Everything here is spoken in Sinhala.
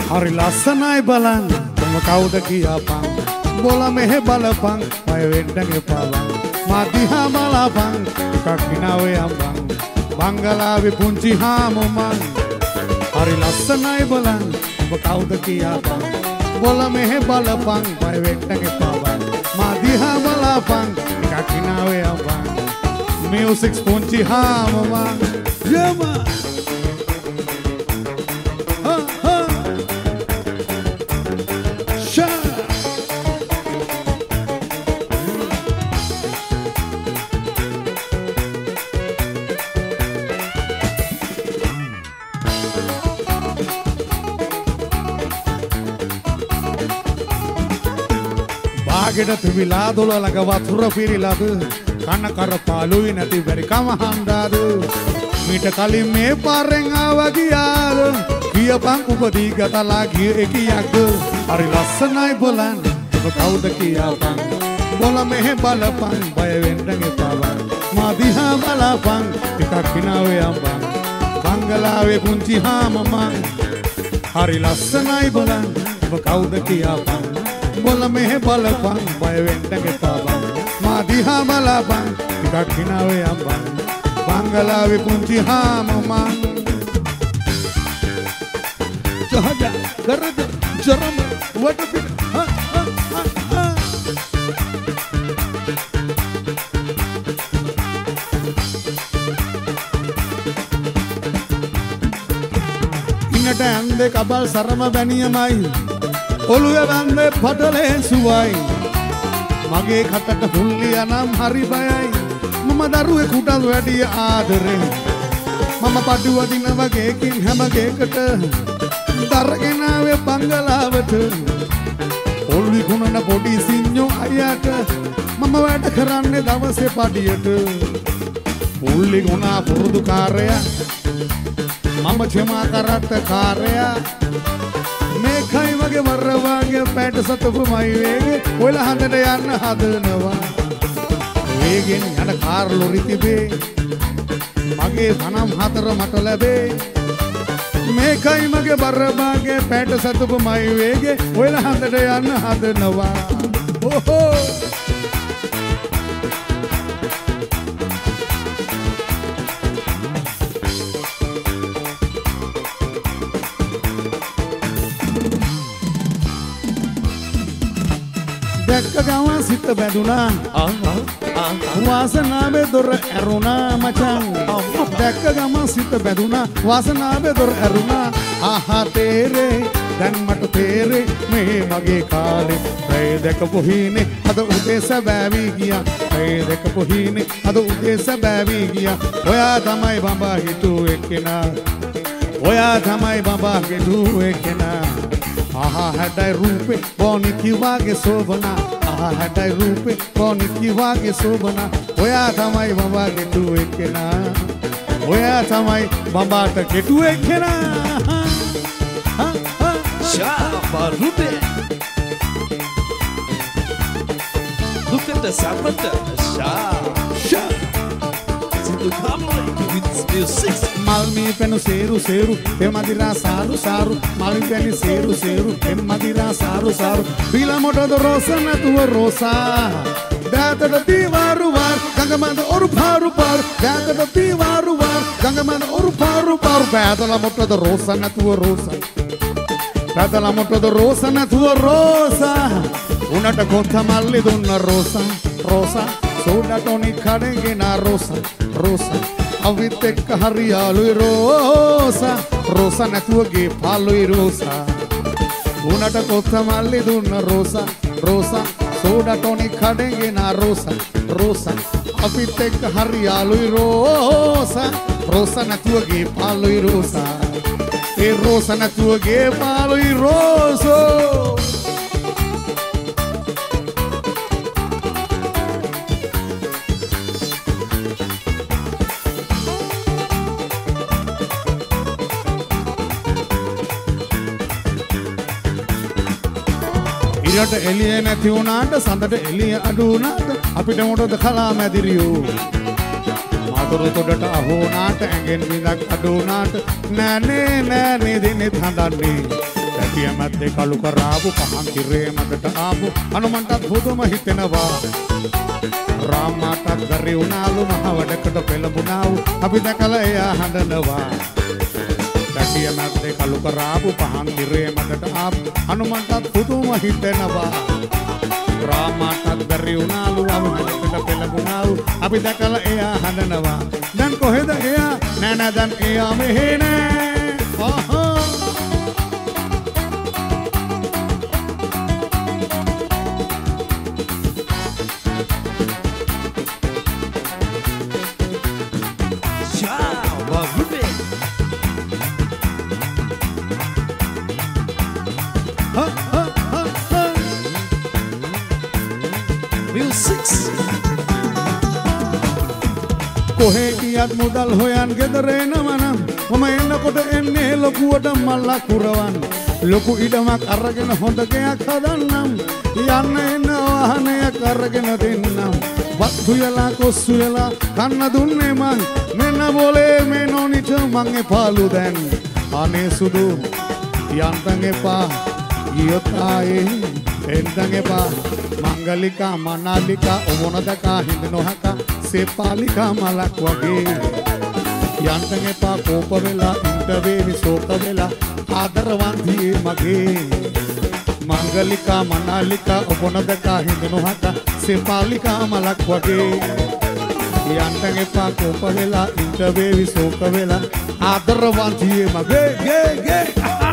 හරි ලස්සනයි බලන්න මම කවුද කියපන් බොල මෙහෙ බලපන් පය වෙන්න එපා මා දිහා බලපන් ටිකක් විනාවේ අම්බන් බංගලාවේ පුංචි හාමුමන් හරි ලස්සනයි බලන්න ඔබ කවුද කියපන් බොල මෙහෙ බලපන් පය වෙන්න එපා මා දිහා බලපන් ටිකක් විනාවේ අම්බන් මියුසික් පුංචි හාමුමන් යම ගෙට තිබිලා දොළ ළඟ වතුර පිරිලාද කන කර පාළුයි නැති බැරි කම හන්දාද මීට කලින් මේ පාරෙන් ආවා ගියාද කියපන් උපදී ගතලා ගිය එකියක්ද හරි ලස්සනයි බලන්න ඔබ කවුද කියපන් බොල මෙහෙ බලපන් බය වෙන්න එපා මා දිහා බලපන් ටිකක් විනාවේ අම්බන් බංගලාවේ පුංචි හාමමන් හරි ලස්සනයි බලන්න ඔබ කවුද කියපන් බොල මෙහෙ බලපන් බය වෙන්න එපා මා දිහා බලපන් ටිකක් හිනාවේ අම්බන් බංගලාවේ පුංචි හාමුමන් ජහජ කරද ජරම වට පිට ඉන්නට ඇන්දේ කබල් සරම බැනියමයි ඔළුවේ වන්දේ පටලේ සුවයි මගේ කටට හුල්ලිය නම් හරි බයයි මම දරුවෙකුට වැඩි ආදරේ මම පඩුව දින වගේකින් හැම ගේකට දරගෙන ආවේ බංගලාවට ඔළුවේ ගුණන පොඩි සිඤ්ඤෝ අයියට මම වැඩ කරන්නේ දවසේ පඩියට ඔළුවේ ගුණා පුරුදු කාර්යය මම ජමා කරත් කාර්යය මේකයි වගේ වරවාගේ පැට සතපුමයි වේගේ ඔයලා හන්දට යන්න හදනවා වේගෙන් යන කාර් ලොරි තිබේ මගේ තනම් හතර මට ලැබේ මේකයි මගේ වරවාගේ පැට සතපුමයි වේගේ ඔයලා හන්දට යන්න හදනවා ඕහෝ දැක්ක ගමන් සිත බැඳුනා වාසනාවේ දොර ඇරුණා මචං දැක්ක ගමන් සිත බැඳුනා වාසනාවේ දොර ඇරුණා ආහා තේරේ දැන් මට තේරේ මේ මගේ කාලේ පැය දෙකපු හීනේ අද උදේ සැබෑවි ගියා පැය දෙකපු හීනේ අද උදේ සැබෑවි ගියා ඔයා තමයි බඹා හිතුවේ කෙනා ඔයා තමයි බඹා හිතුවේ කෙනා ආහා හැඩයි රූපේ බොනි කිවාගේ සෝබනා ආහා හැඩයි රූපේ බොනි කිවාගේ සෝබනා ඔයා තමයි බඹා ගෙටුවේ කෙනා ඔයා තමයි බඹාට ගෙටුවේ කෙනා ශාපා රූපේ දුකට සම්පත ශා සිදු කාමරේ with music Malmi penu seru seru emadira saru saru Malmi penu seru seru emadira saru saru Bila moto do rosa na tua rosa Data do tivaru var gangamanda oru paru paru Data do tivaru var gangamanda oru paru paru Data la moto do rosa na tua rosa Data la moto do rosa na tua rosa Unata kotta malli donna rosa rosa Soda toni kadenge na rosa rosa අවිත් එක්ක හරියාලුයි රෝසා රෝසා නැතුවගේ පාලුයි රෝසා උනට කොත්ත මල්ලි දුන්න රෝසා රෝසා සෝඩා ටොනික් කඩගෙන රෝසා රෝසා අවිත් එක්ක හරියාලුයි රෝසා රෝසා නැතුවගේ පාලුයි රෝසා ඒ රෝසා නැතුවගේ පාලුයි රෝසෝ ඉරට එළිය නැති වුණාට සඳට එළිය අඩු වුණාට අපිට මොකටද කලා මැදිරියෝ මාතර තොඩට අහු වුණාට ඇඟෙන් විඳක් අඩු වුණාට නෑනේ නෑනේ දිනෙත් හඳන්නේ ඇටිය මැද්දේ කළු කරාපු පහන් කිරේ මැදට ආපු හනුමන්ටත් පුදුම හිතෙනවා රාමාටත් ගරි උනාලු මහ වැඩකට පෙළඹුණාවු අපි දැකලා එයා හඬනවා ඇටිය මැද්දේ කළු කරාපු පහන් කිරේ මැදට ආපු හනුමන්ටත් පුදුම හිතෙනවා රාමාටත් ගරි උනාලු මහ වැඩකට පෙළඹුණාවු අපි දැකලා එයා හඬනවා දැන් කොහෙද එයා නෑ නෑ දැන් එයා මෙහෙ නෑ කොහේ ගියත් මුදල් හොයන් ගෙදර එනවනම් මම එන්නකොට එන්නේ ලොකුවට මල්ලා කුරවන් ලොකු ඉඩමක් අරගෙන හොඳ ගයක් හදන්නම් යන්න එන්න වාහනයක් අරගෙන දෙන්නම් වත්තු යලා කොස්සු යලා කන්න දුන්නේ මං මෙන්න බෝලේ මේ නෝනිට මං එපාලු දැන් අනේ සුදු යන්තන් එපා ගියොත් ආයේ එන්තන් එපා මංගලිකා මනාලිකා ඔමොනදකා හිඳ නොහකා සේපාලිකා මලක් වගේ යන්තන් එපා කෝප වෙලා ඉන්ටවේවි සෝක වෙලා ආදරවන්තියේ මගේ මංගලිකා මනාලිකා ඔබොනදකා හිඳ නොහකා සේපාලිකා මලක් වගේ යන්තන් එපා කෝප වෙලා ඉන්ටවේවි සෝක වෙලා ආදරවන්තියේ මගේ ගේ